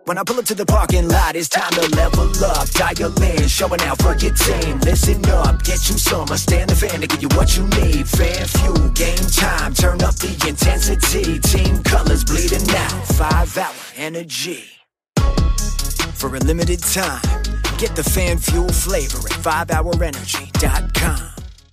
When I pull up to the parking lot, it's time to level up. Dial in, showing out for your team. Listen up, get you some. Stand the fan to give you what you need. Fan fuel, game time, turn up the intensity. Team colors bleeding out, 5-hour energy. For a limited time, get the fan fuel flavor at 5hourenergy.com.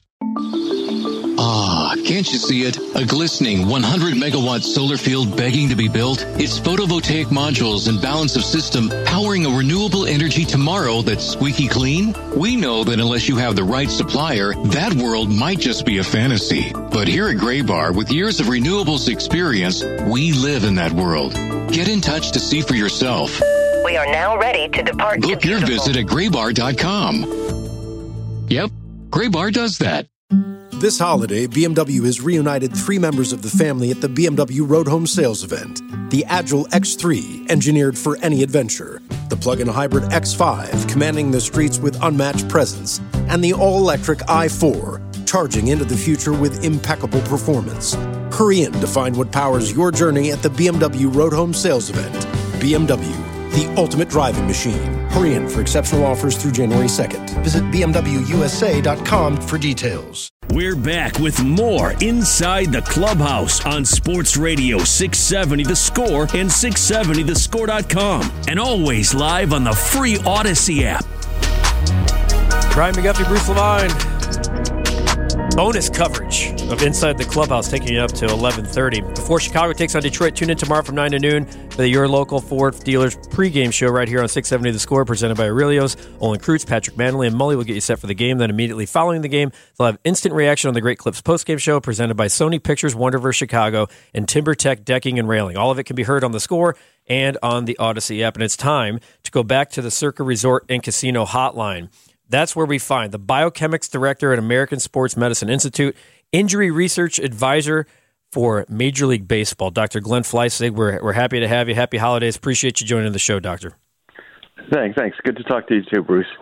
Ah, can't you see it? A glistening 100-megawatt solar field begging to be built? Its photovoltaic modules and balance of system powering a renewable energy tomorrow that's squeaky clean? We know that unless you have the right supplier, that world might just be a fantasy. But here at Graybar, with years of renewables experience, we live in that world. Get in touch to see for yourself. We are now ready to depart. Book your visit at graybar.com. Yep, Graybar does that. This holiday, BMW has reunited 3 members of the family at the BMW Road Home Sales event. The Agile X3, engineered for any adventure. The plug-in hybrid X5, commanding the streets with unmatched presence. And the all-electric i4, charging into the future with impeccable performance. Hurry in to find what powers your journey at the BMW Road Home Sales event. BMW, the ultimate driving machine. Hurry in for exceptional offers through January 2nd. Visit BMWUSA.com for details. We're back with more Inside the Clubhouse on Sports Radio 670 The Score and 670thescore.com. And always live on the free Odyssey app. Brian McGuffey, Bruce Levine. Bonus coverage of Inside the Clubhouse taking you up to 11:30. Before Chicago takes on Detroit, tune in tomorrow from 9 to noon for your local Ford dealers pregame show right here on 670 The Score, presented by Aurelio's. Olin Kreutz, Patrick Manley, and Mully will get you set for the game. Then immediately following the game, they'll have instant reaction on the Great Clips postgame show presented by Sony Pictures, Wonderverse Chicago, and TimberTech Decking and Railing. All of it can be heard on The Score and on the Odyssey app. And it's time to go back to the Circa Resort and Casino hotline. That's where we find the biochemics director at American Sports Medicine Institute, injury research advisor for Major League Baseball, Dr. Glenn Fleissig. We're happy to have you. Happy holidays. Appreciate you joining the show, Doctor. Thanks. Good to talk to you too, Bruce.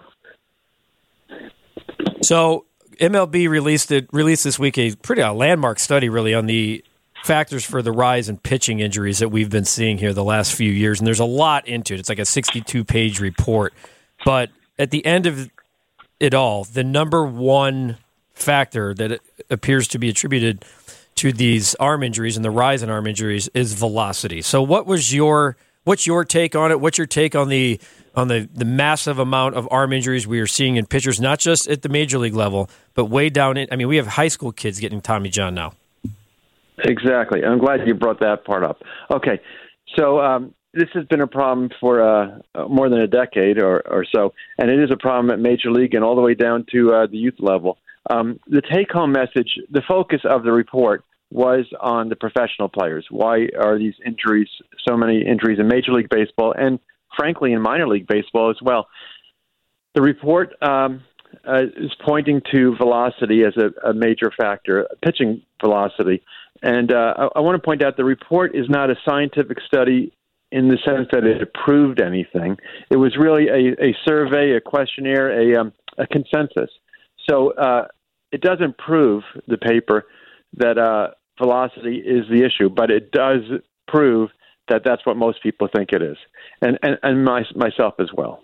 So MLB released this week a landmark study, really, on the factors for the rise in pitching injuries that we've been seeing here the last few years. And there's a lot into it. It's like a 62-page report. But at the end of it all, the number one factor that it appears to be attributed to these arm injuries and the rise in arm injuries is velocity. So what's your take on it? What's your take on the massive amount of arm injuries we are seeing in pitchers, not just at the major league level, but way down in, we have high school kids getting Tommy John now. Exactly. I'm glad you brought that part up. Okay. So, this has been a problem for more than a decade or so, and it is a problem at Major League and all the way down to the youth level. The take-home message, the focus of the report was on the professional players. Why are these injuries, so many injuries in Major League Baseball and, frankly, in minor league baseball as well? The report is pointing to velocity as a major factor, pitching velocity. And I want to point out the report is not a scientific study in the sense that it proved anything. It was really a survey, a questionnaire, a consensus. So it doesn't prove, the paper, that velocity is the issue, but it does prove that that's what most people think it is, and myself as well.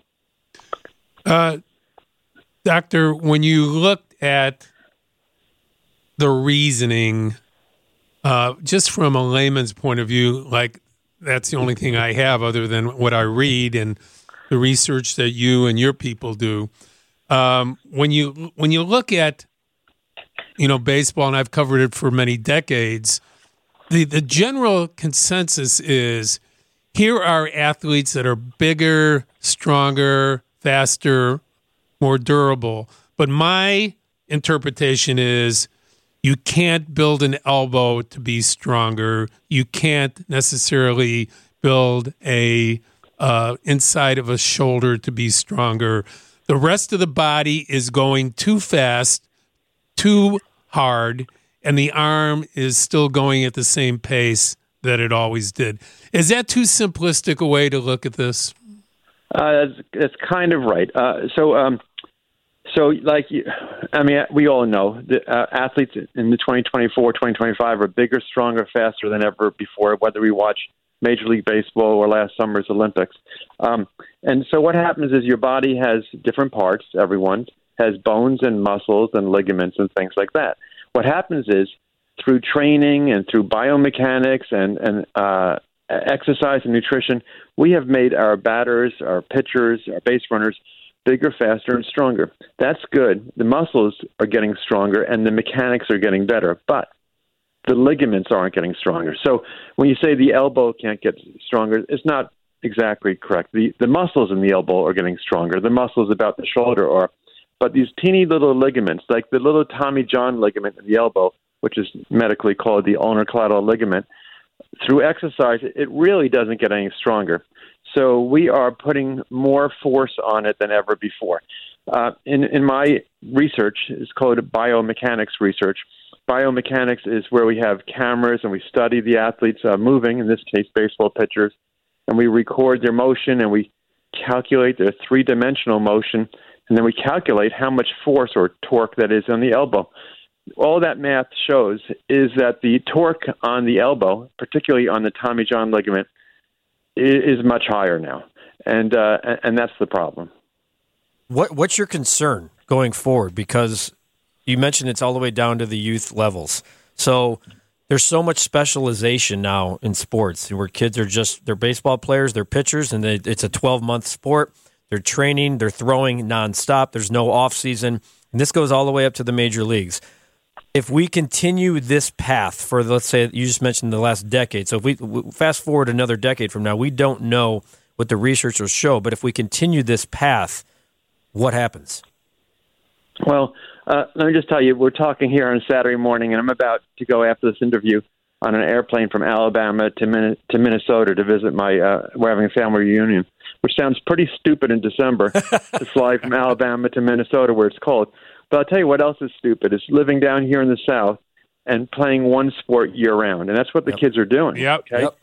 Doctor, when you looked at the reasoning, just from a layman's point of view, like, that's the only thing I have other than what I read and the research that you and your people do. When you look at, baseball, and I've covered it for many decades, the general consensus is here are athletes that are bigger, stronger, faster, more durable. But my interpretation is you can't build an elbow to be stronger. You can't necessarily build a inside of a shoulder to be stronger. The rest of the body is going too fast, too hard, and the arm is still going at the same pace that it always did. Is that too simplistic a way to look at this? That's kind of right. So, we all know that athletes in the 2024, 2025 are bigger, stronger, faster than ever before, whether we watch Major League Baseball or last summer's Olympics. And so what happens is your body has different parts, everyone has bones and muscles and ligaments and things like that. What happens is through training and through biomechanics and exercise and nutrition, we have made our batters, our pitchers, our base runners bigger, faster, and stronger. That's good. The muscles are getting stronger and the mechanics are getting better, but the ligaments aren't getting stronger. So when you say the elbow can't get stronger, it's not exactly correct. The muscles in the elbow are getting stronger. The muscles about the shoulder are. But these teeny little ligaments, like the little Tommy John ligament in the elbow, which is medically called the ulnar collateral ligament, through exercise, it really doesn't get any stronger. So we are putting more force on it than ever before. In my research, it's called biomechanics research. Biomechanics is where we have cameras and we study the athletes moving, in this case, baseball pitchers, and we record their motion and we calculate their three-dimensional motion, and then we calculate how much force or torque that is on the elbow. All that math shows is that the torque on the elbow, particularly on the Tommy John ligament, is much higher now, and that's the problem. What's your concern going forward? Because you mentioned it's all the way down to the youth levels. So there's so much specialization now in sports where kids are they're baseball players, they're pitchers, and it's a 12-month sport. They're training, they're throwing nonstop. There's no off season, and this goes all the way up to the major leagues. If we continue this path for, let's say, you just mentioned the last decade. So if we fast forward another decade from now, we don't know what the research will show. But if we continue this path, what happens? Well, let me just tell you, we're talking here on Saturday morning, and I'm about to go after this interview on an airplane from Alabama to Minnesota to visit we're having a family reunion, which sounds pretty stupid in December to fly from Alabama to Minnesota where it's cold. But I'll tell you what else is stupid is living down here in the South and playing one sport year-round, and that's what the kids are doing. Yep. Okay? Yep.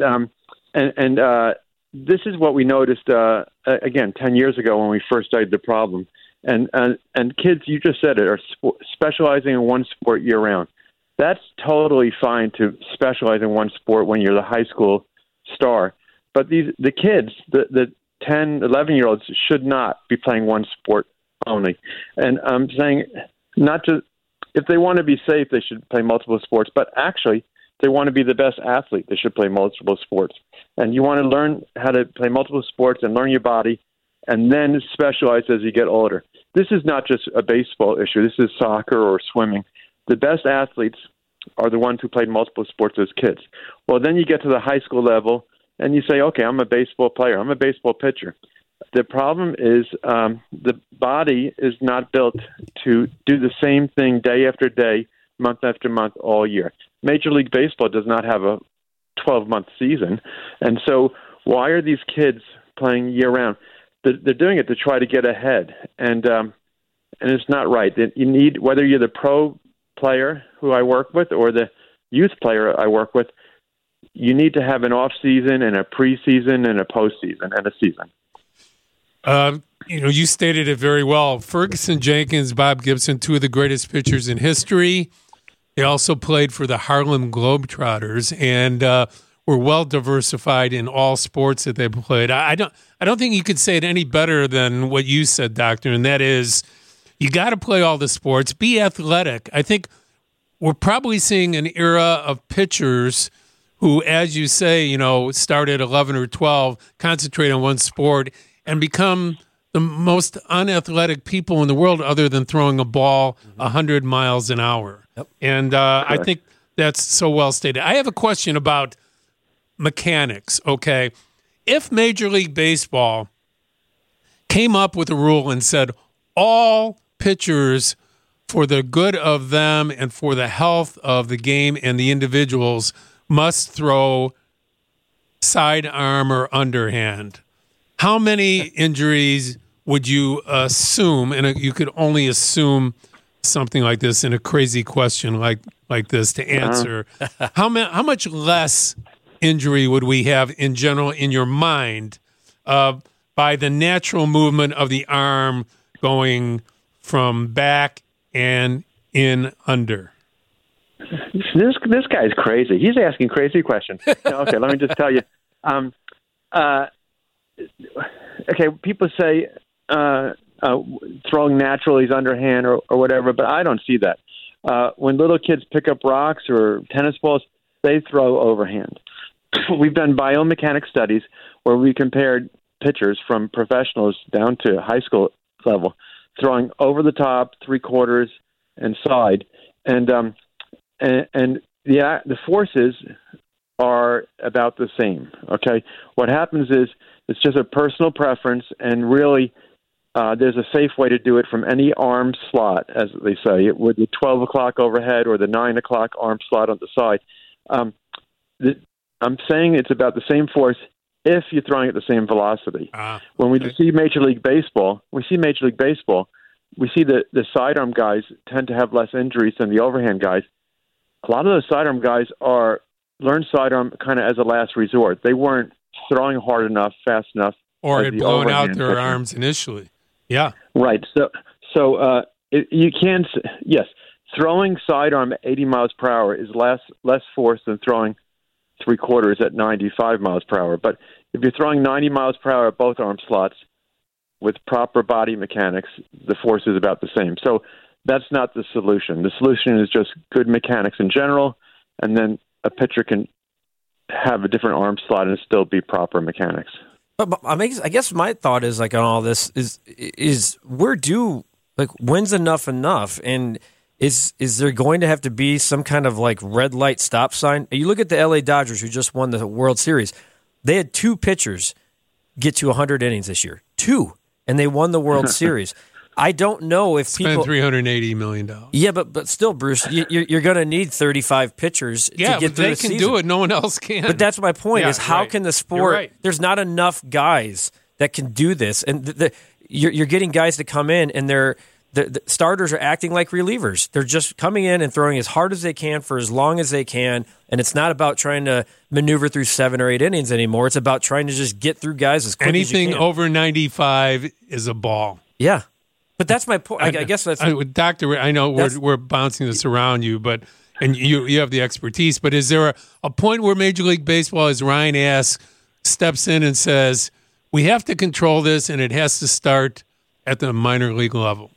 And this is what we noticed, again, 10 years ago when we first studied the problem. And kids, you just said it, are specializing in one sport year-round. That's totally fine to specialize in one sport when you're the high school star. But the kids, the 10, 11-year-olds, should not be playing one sport only. And I'm saying not just if they want to be safe, they should play multiple sports. But actually, if they want to be the best athlete, they should play multiple sports. And you want to learn how to play multiple sports and learn your body and then specialize as you get older. This is not just a baseball issue. This is soccer or swimming. The best athletes are the ones who played multiple sports as kids. Well, then you get to the high school level and you say, okay, I'm a baseball player. I'm a baseball pitcher. The problem is the body is not built to do the same thing day after day, month after month, all year. Major League Baseball does not have a 12-month season. And so why are these kids playing year-round? They're doing it to try to get ahead. And it's not right. You need, whether you're the pro player who I work with or the youth player I work with, you need to have an off-season and a preseason and a postseason and a season. You stated it very well. Ferguson Jenkins, Bob Gibson, two of the greatest pitchers in history. They also played for the Harlem Globetrotters and were well diversified in all sports that they played. I don't think you could say it any better than what you said, Doctor, and that is you got to play all the sports. Be athletic. I think we're probably seeing an era of pitchers who, as you say, start at 11 or 12, concentrate on one sport, and become the most unathletic people in the world other than throwing a ball 100 miles an hour. Yep. And I think that's so well stated. I have a question about mechanics, okay? If Major League Baseball came up with a rule and said all pitchers, for the good of them and for the health of the game and the individuals, must throw sidearm or underhand, how many injuries would you assume, and you could only assume something like this in a crazy question like this to answer, how much less injury would we have in general in your mind by the natural movement of the arm going from back and in under? This guy's crazy. He's asking crazy questions. No, okay, let me just tell you. Okay, people say throwing naturally is underhand or whatever, but I don't see that. When little kids pick up rocks or tennis balls, they throw overhand. We've done biomechanics studies where we compared pitchers from professionals down to high school level, throwing over the top, three-quarters, and side. And the forces are about the same, okay? What happens is it's just a personal preference, and really there's a safe way to do it from any arm slot, as they say, with the 12 o'clock overhead or the 9 o'clock arm slot on the side. I'm saying it's about the same force if you're throwing at the same velocity. When we see Major League Baseball, we see the sidearm guys tend to have less injuries than the overhand guys. A lot of those sidearm guys learned sidearm kind of as a last resort. They weren't throwing hard enough, fast enough. Or had blown out their arms initially. Yeah. Right. So you can, yes, throwing sidearm at 80 miles per hour is less force than throwing three-quarters at 95 miles per hour. But if you're throwing 90 miles per hour at both arm slots with proper body mechanics, the force is about the same. So that's not the solution. The solution is just good mechanics in general, and then a pitcher can have a different arm slot and still be proper mechanics. But I guess my thought is like on all this is we're due, like, when's enough? And is there going to have to be some kind of like red light stop sign? You look at the LA Dodgers, who just won the World Series. They had two pitchers get to 100 innings this year. Two. And they won the World Series. I don't know if people spend $380 million. Yeah, but still, Bruce, you're going to need 35 pitchers to get through the season. Yeah, but they can do it. No one else can. But that's my point: is how can the sport? There's not enough guys that can do this, and you're getting guys to come in, and the starters are acting like relievers. They're just coming in and throwing as hard as they can for as long as they can, and it's not about trying to maneuver through 7 or 8 innings anymore. It's about trying to just get through guys as quick as you can. Anything over 95 is a ball. Yeah. But that's my point. I guess that's Doctor. I know we're bouncing this around you, and you have the expertise. But is there a point where Major League Baseball, as Ryan asks, steps in and says we have to control this, and it has to start at the minor league level?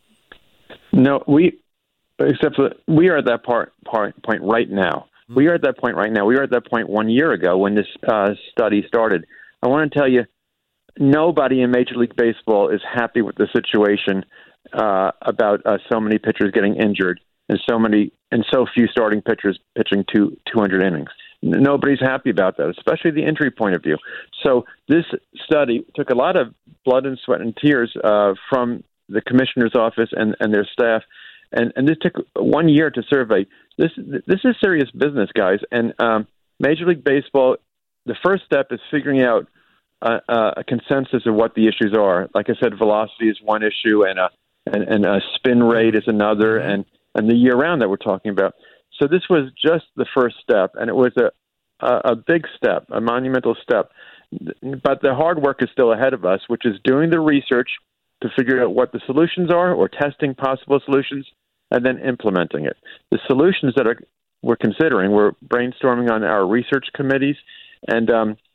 No, we are at that point right now. We are at that point right now. We were at that point 1 year ago when this study started. I want to tell you, nobody in Major League Baseball is happy with the situation about so many pitchers getting injured and so few starting pitchers pitching 200 innings. Nobody's happy about that, especially the injury point of view. So this study took a lot of blood and sweat and tears from the commissioner's office and their staff, and this took 1 year to survey. This is serious business, guys. And Major League Baseball, the first step is figuring out a consensus of what the issues are. Like I said, velocity is one issue, and a spin rate is another, and the year round that we're talking about. So this was just the first step, and it was a big step, a monumental step. But the hard work is still ahead of us, which is doing the research to figure out what the solutions are, or testing possible solutions, and then implementing it. The solutions that we're considering, we're brainstorming on our research committees, and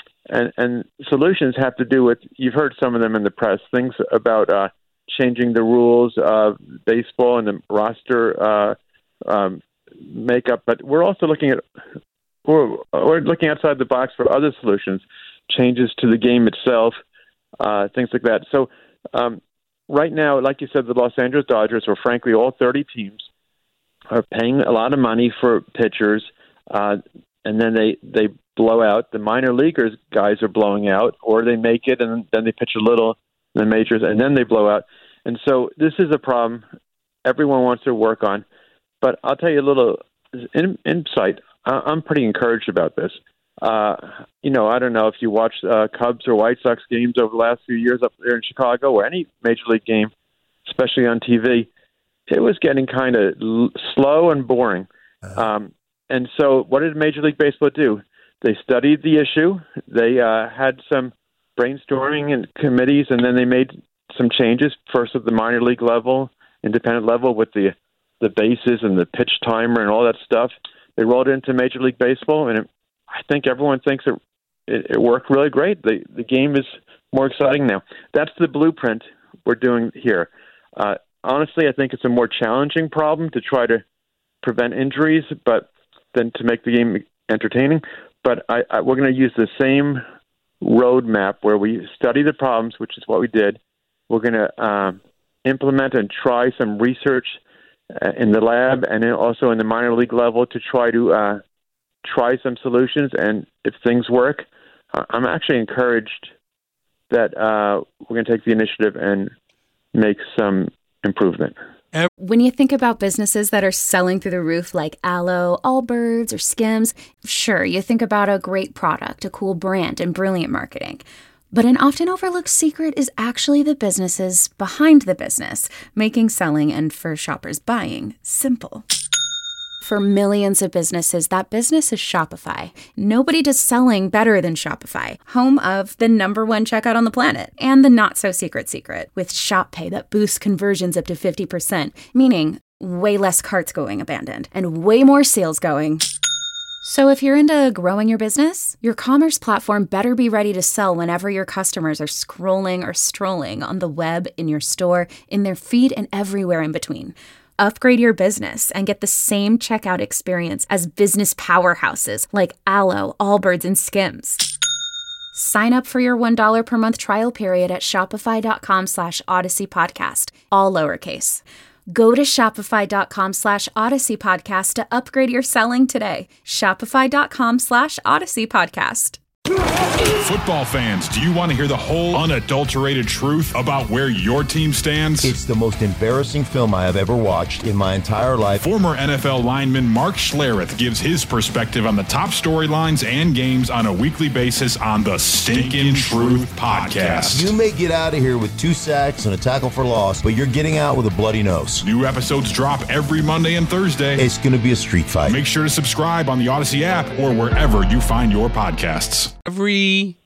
solutions have to do with, you've heard some of them in the press, things about changing the rules of baseball and the roster makeup. But we're also looking outside the box for other solutions, changes to the game itself, things like that. So right now, like you said, the Los Angeles Dodgers, or frankly all 30 teams, are paying a lot of money for pitchers, and then they blow out. The minor leaguers guys are blowing out, or they make it and then they pitch a little in the majors and then they blow out. And so this is a problem everyone wants to work on. But I'll tell you a little insight. I'm pretty encouraged about this. I don't know if you watched Cubs or White Sox games over the last few years up there in Chicago, or any major league game, especially on TV. It was getting kind of slow and boring. And so what did Major League Baseball do? They studied the issue. They had some brainstorming and committees, and then they made some changes, first at the minor league level, independent level, with the bases and the pitch timer and all that stuff. They rolled it into Major League Baseball, and I think everyone thinks it worked really great. The game is more exciting now. That's the blueprint we're doing here. Honestly, I think it's a more challenging problem to try to prevent injuries, but then to make the game entertaining. But we're going to use the same roadmap where we study the problems, which is what we did. We're going to implement and try some research in the lab and then also in the minor league level to try to try some solutions. And if things work, I'm actually encouraged that we're going to take the initiative and make some improvement. When you think about businesses that are selling through the roof like Aloe, Allbirds, or Skims, sure, you think about a great product, a cool brand, and brilliant marketing. But an often overlooked secret is actually the businesses behind the business, making selling and for shoppers buying simple. For millions of businesses, that business is Shopify. Nobody does selling better than Shopify, home of the #1 checkout on the planet, and the not-so-secret secret, with Shop Pay that boosts conversions up to 50%, meaning way less carts going abandoned, and way more sales going. So if you're into growing your business, your commerce platform better be ready to sell whenever your customers are scrolling or strolling on the web, in your store, in their feed, and everywhere in between. Upgrade your business and get the same checkout experience as business powerhouses like Aloe, Allbirds, and Skims. Sign up for your $1 per month trial period at shopify.com/Odyssey Podcast, all lowercase. Go to shopify.com/Odyssey Podcast to upgrade your selling today. Shopify.com/Odyssey Podcast. Football fans, do you want to hear the whole unadulterated truth about where your team stands? It's the most embarrassing film I have ever watched in my entire life. Former NFL lineman Mark Schlereth gives his perspective on the top storylines and games on a weekly basis on the Stinkin' Truth Podcast. You may get out of here with 2 sacks and a tackle for loss, but you're getting out with a bloody nose. New episodes drop every Monday and Thursday. It's going to be a street fight. Make sure to subscribe on the Odyssey app or wherever you find your podcasts. Every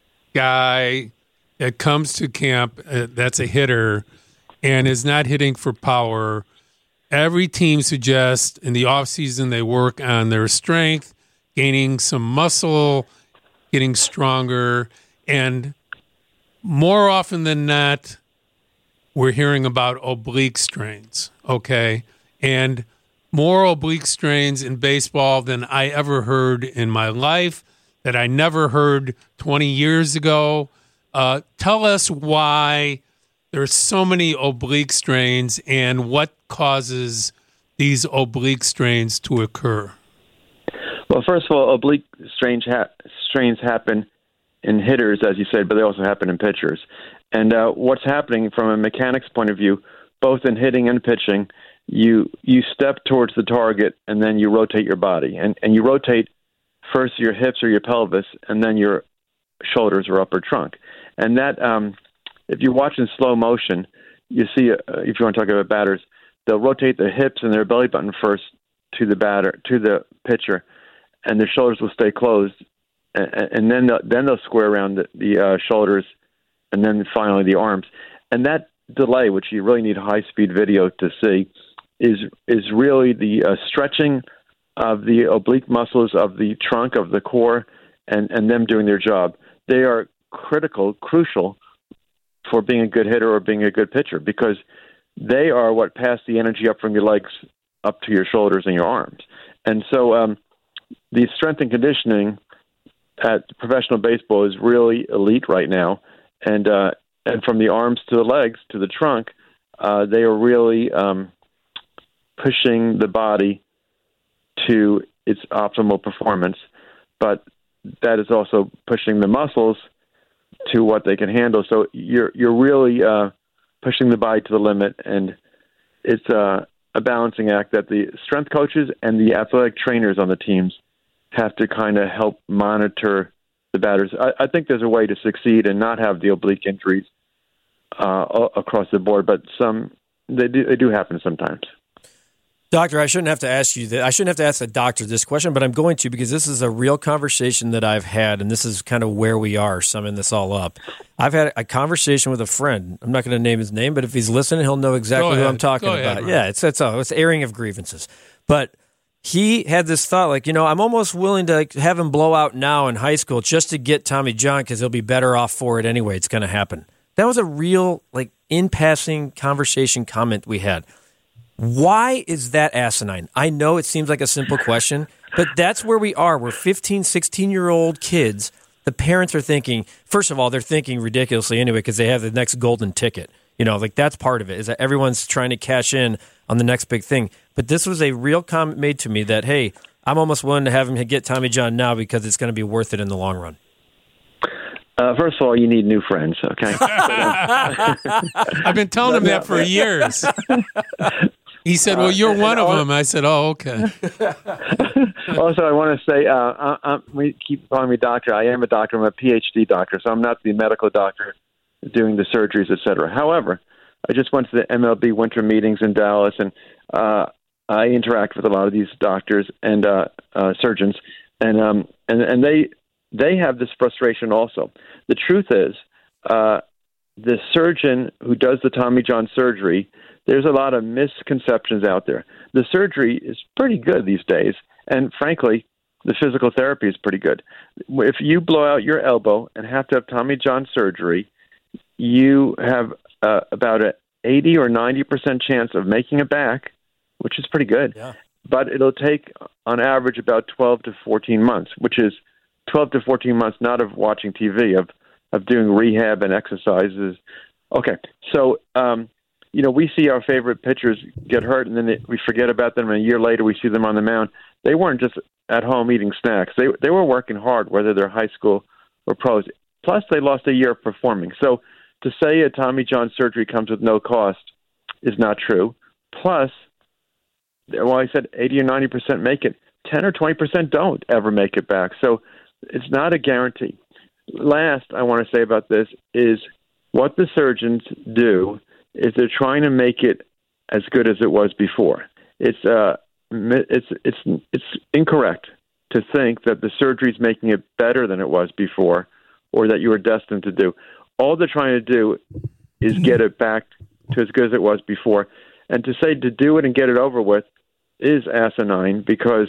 guy that comes to camp that's a hitter and is not hitting for power, every team suggests in the offseason they work on their strength, gaining some muscle, getting stronger, and more often than not, we're hearing about oblique strains, okay? And more oblique strains in baseball than I ever heard in my life, that I never heard 20 years ago. Tell us why there's so many oblique strains and what causes these oblique strains to occur. Well, first of all, oblique strains happen in hitters, as you said, but they also happen in pitchers. And what's happening from a mechanics point of view, both in hitting and pitching, you step towards the target and then you rotate your body. And you rotate first your hips or your pelvis, and then your shoulders or upper trunk. And that, if you watch in slow motion, you see, if you want to talk about batters, they'll rotate their hips and their belly button first to the pitcher, and their shoulders will stay closed, and then they'll square around the shoulders, and then finally the arms. And that delay, which you really need high-speed video to see, is really the stretching of the oblique muscles of the trunk, of the core, and them doing their job. They are crucial for being a good hitter or being a good pitcher, because they are what pass the energy up from your legs up to your shoulders and your arms. And so the strength and conditioning at professional baseball is really elite right now. And from the arms to the legs to the trunk, they are really pushing the body to its optimal performance, but that is also pushing the muscles to what they can handle. So you're really pushing the body to the limit, and it's a balancing act that the strength coaches and the athletic trainers on the teams have to kind of help monitor the batters. I think there's a way to succeed and not have the oblique injuries across the board, but they do happen sometimes. Doctor, I shouldn't have to ask you that. I shouldn't have to ask the doctor this question, but I'm going to, because this is a real conversation that I've had, and this is kind of where we are, summing this all up. I've had a conversation with a friend. I'm not going to name his name, but if he's listening, he'll know exactly who I'm talking about. Yeah, it's airing of grievances. But he had this thought, like, I'm almost willing to have him blow out now in high school just to get Tommy John because he'll be better off for it anyway. It's going to happen. That was a real, in passing conversation comment we had. Why is that asinine? I know it seems like a simple question, but that's where we are. We're 15, 16-year-old kids. The parents are thinking, first of all, they're thinking ridiculously anyway because they have the next golden ticket. That's part of it, is that everyone's trying to cash in on the next big thing. But this was a real comment made to me that, hey, I'm almost willing to have him get Tommy John now because it's going to be worth it in the long run. First of all, you need new friends, okay? I've been telling him that for years. He said, well, you're one of them. I said, oh, okay. Also, I want to say, we keep calling me doctor. I am a doctor. I'm a PhD doctor, so I'm not the medical doctor doing the surgeries, et cetera. However, I just went to the MLB winter meetings in Dallas, and I interact with a lot of these doctors and surgeons, and they have this frustration also. The truth is, the surgeon who does the Tommy John surgery, there's a lot of misconceptions out there. The surgery is pretty good these days, and frankly, the physical therapy is pretty good. If you blow out your elbow and have to have Tommy John surgery, you have about an 80 or 90% chance of making it back, which is pretty good. Yeah. But it'll take, on average, about 12 to 14 months, which is 12 to 14 months not of watching TV, of doing rehab and exercises. Okay, so we see our favorite pitchers get hurt, and then we forget about them, and a year later we see them on the mound. They weren't just at home eating snacks. They were working hard, whether they're high school or pros. Plus, they lost a year of performing. So to say a Tommy John surgery comes with no cost is not true. Plus, I said 80 or 90% make it. 10 or 20% don't ever make it back. So it's not a guarantee. Last I want to say about this is what the surgeons do is they're trying to make it as good as it was before. It's incorrect to think that the surgery is making it better than it was before, or that you were destined to do. All they're trying to do is get it back to as good as it was before. And to say to do it and get it over with is asinine, because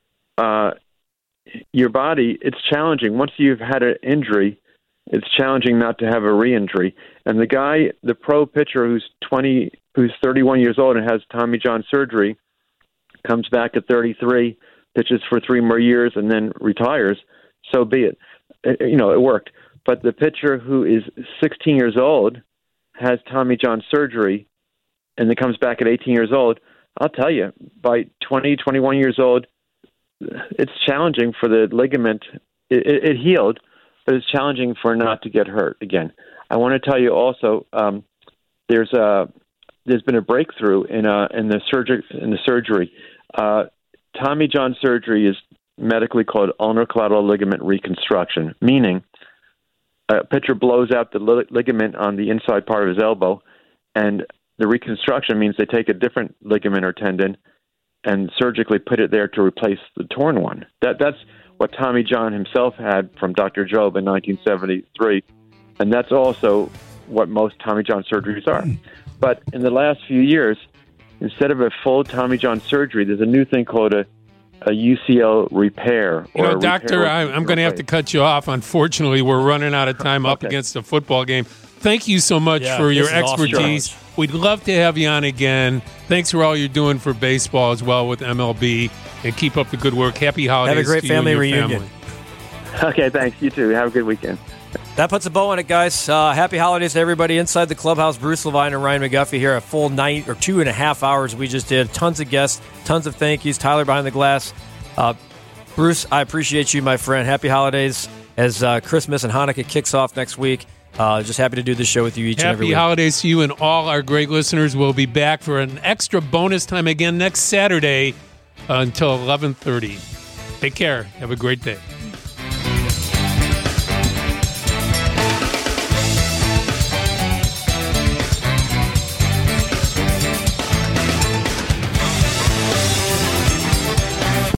your body, it's challenging. Once you've had an injury, it's challenging not to have a re-injury. And the guy, the pro pitcher who's 31 years old and has Tommy John surgery, comes back at 33, pitches for 3 more years, and then retires, so be it. It worked. But the pitcher who is 16 years old, has Tommy John surgery, and then comes back at 18 years old, I'll tell you, by 20, 21 years old, it's challenging for the ligament. It healed, but it's challenging for not to get hurt again. I want to tell you also, there's been a breakthrough in the surgery. Tommy John surgery is medically called ulnar collateral ligament reconstruction, meaning a pitcher blows out the ligament on the inside part of his elbow, and the reconstruction means they take a different ligament or tendon and surgically put it there to replace the torn one. That's what Tommy John himself had from Dr. Jobe in 1973, and that's also what most Tommy John surgeries are. But in the last few years, instead of a full Tommy John surgery, there's a new thing called a UCL repair. Doctor, I'm going to have to cut you off. Unfortunately, we're running out of time up against a football game. Thank you so much for your expertise. Awesome. We'd love to have you on again. Thanks for all you're doing for baseball as well with MLB, and keep up the good work. Happy holidays. Have a great family reunion. Okay, thanks. You too. Have a good weekend. That puts a bow on it, guys. Happy holidays to everybody inside the clubhouse. Bruce Levine and Ryan McGuffey here. A full night or 2.5 hours we just did. Tons of guests, tons of thank yous. Tyler behind the glass. Bruce, I appreciate you, my friend. Happy holidays as Christmas and Hanukkah kicks off next week. Just happy to do this show with you each and every week. Happy holidays to you and all our great listeners. We'll be back for an extra bonus time again next Saturday until 11:30. Take care. Have a great day.